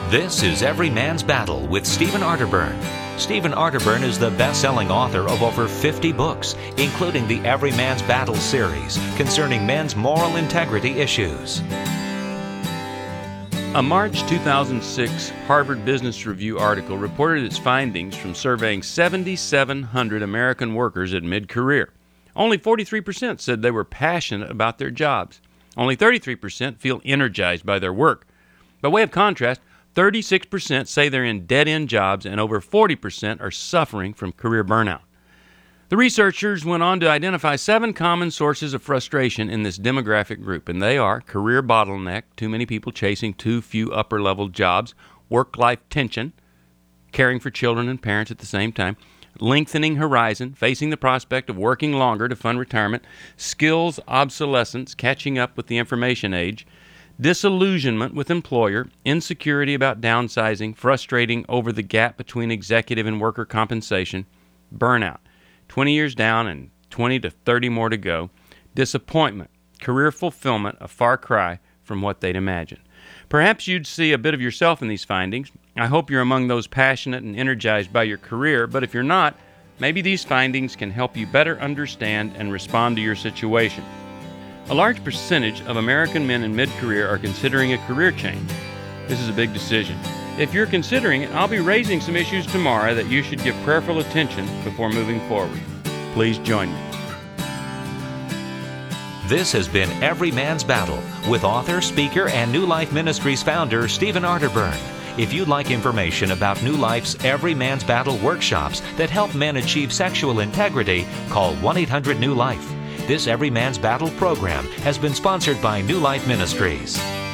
This is Every Man's Battle with Stephen Arterburn. Stephen Arterburn is the best-selling author of over 50 books, including the Every Man's Battle series concerning men's moral integrity issues. A March 2006 Harvard Business Review article reported its findings from surveying 7,700 American workers at mid-career. Only 43% said they were passionate about their jobs. Only 33% feel energized by their work. By way of contrast, 36% say they're in dead-end jobs, and over 40% are suffering from career burnout. The researchers went on to identify 7 common sources of frustration in this demographic group, and they are career bottleneck, too many people chasing too few upper-level jobs, work-life tension, caring for children and parents at the same time, lengthening horizon, facing the prospect of working longer to fund retirement, skills obsolescence, catching up with the information age, disillusionment with employer, insecurity about downsizing, frustrating over the gap between executive and worker compensation, burnout, 20 years down and 20 to 30 more to go, disappointment, career fulfillment, a far cry from what they'd imagined. Perhaps you'd see a bit of yourself in these findings. I hope you're among those passionate and energized by your career, but if you're not, maybe these findings can help you better understand and respond to your situation. A large percentage of American men in mid-career are considering a career change. This is a big decision. If you're considering it, I'll be raising some issues tomorrow that you should give prayerful attention before moving forward. Please join me. This has been Every Man's Battle with author, speaker, and New Life Ministries founder Stephen Arterburn. If you'd like information about New Life's Every Man's Battle workshops that help men achieve sexual integrity, call 1-800-NEW-LIFE. This Every Man's Battle program has been sponsored by New Life Ministries.